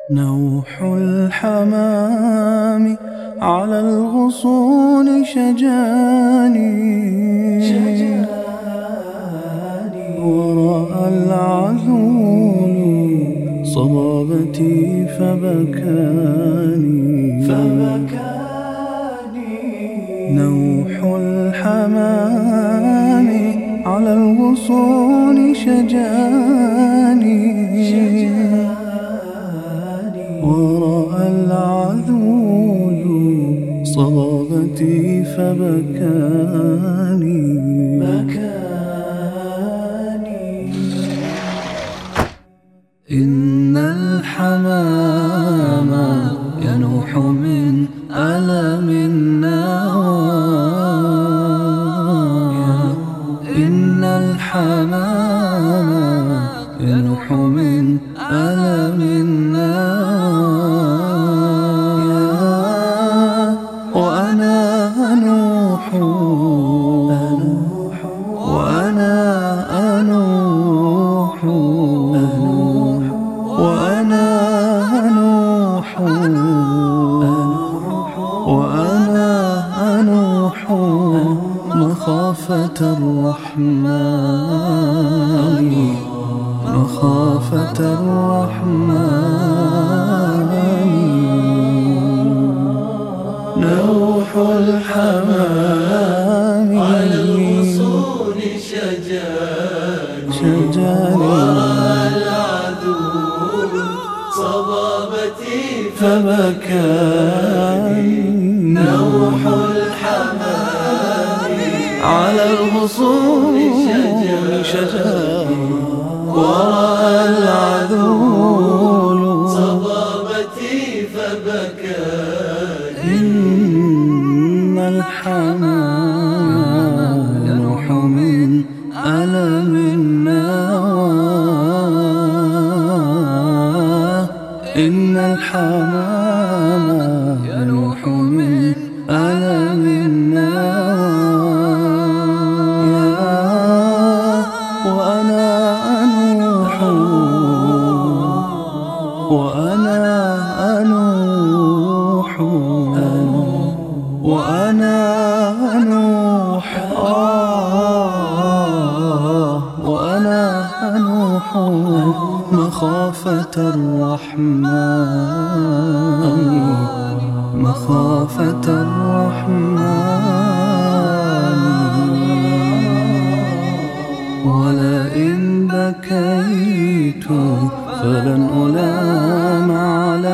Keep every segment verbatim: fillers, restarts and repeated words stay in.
نوح الحمام على الغصون شجاني ورأى العذول صبابتي فبكاني نوح الحمام على الغصون شجاني ورأى العذول صبابتي فبكاني إن الحمام ينوح من ألم النوى إن الحمام ينوح من ألم النوى وأنا أنوح وأنا أنوح وأنا أنوح وأنا أنوح مخافة الرحمن مخافة الرحمن نوح الحمام على الغصون شجاني شجاني ورأى العذول صبابتي فبكاني نوح الحمام على الغصون شجاني ورأى العذول صبابتي فبكاني إن الحمام ينوح من ألم النوى إن الحمام ينوح من ألم النوى وأنا أنوح وأنا أنوح وأنا أنوح آه وأنا أنوح مخافة الرحمن مخافة الرحمن ولئن بكيت فلن ألام على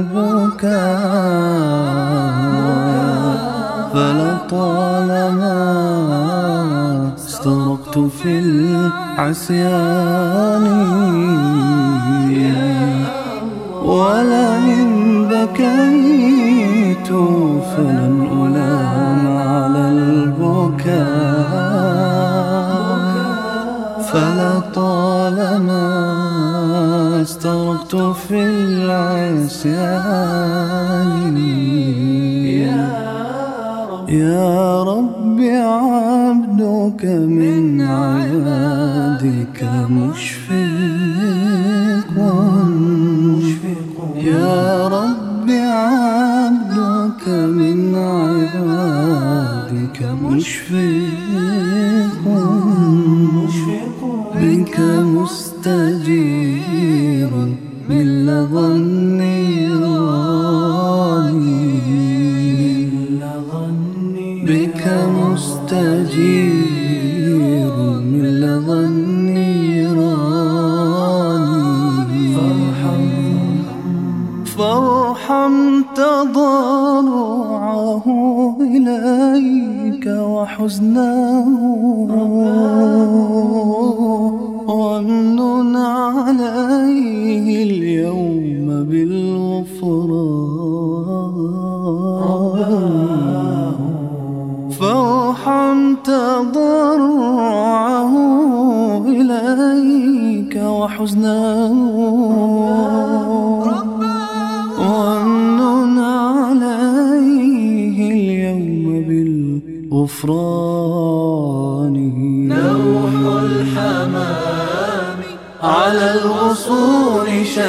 البكاء فلطالما استرقت في العصيان ولئن بكيت فلن ألام على البكاء فلطالما استرقت في العصيان يا رب عبدك من عبادك مشفق يا رب عبدك من عبادك مشفق بك مستجير من لظى النيران بك مستجير من لظى النيران فارحم تضرعه إليك وحزنه وامنن عليه اليوم بالغفران فارحم تضرعه إليك وحزنه وامنن عليه اليوم بالغفران نوح الحمام على الغصون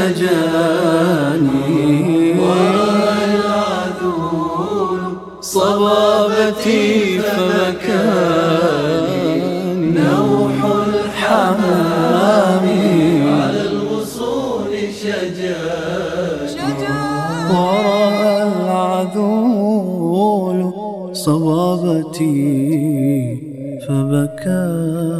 شجاني، ورأى العذول صبابتي فبكاني نوح الحمام على الغصون شجاني، ورأى العذول صبابتي فبكاني.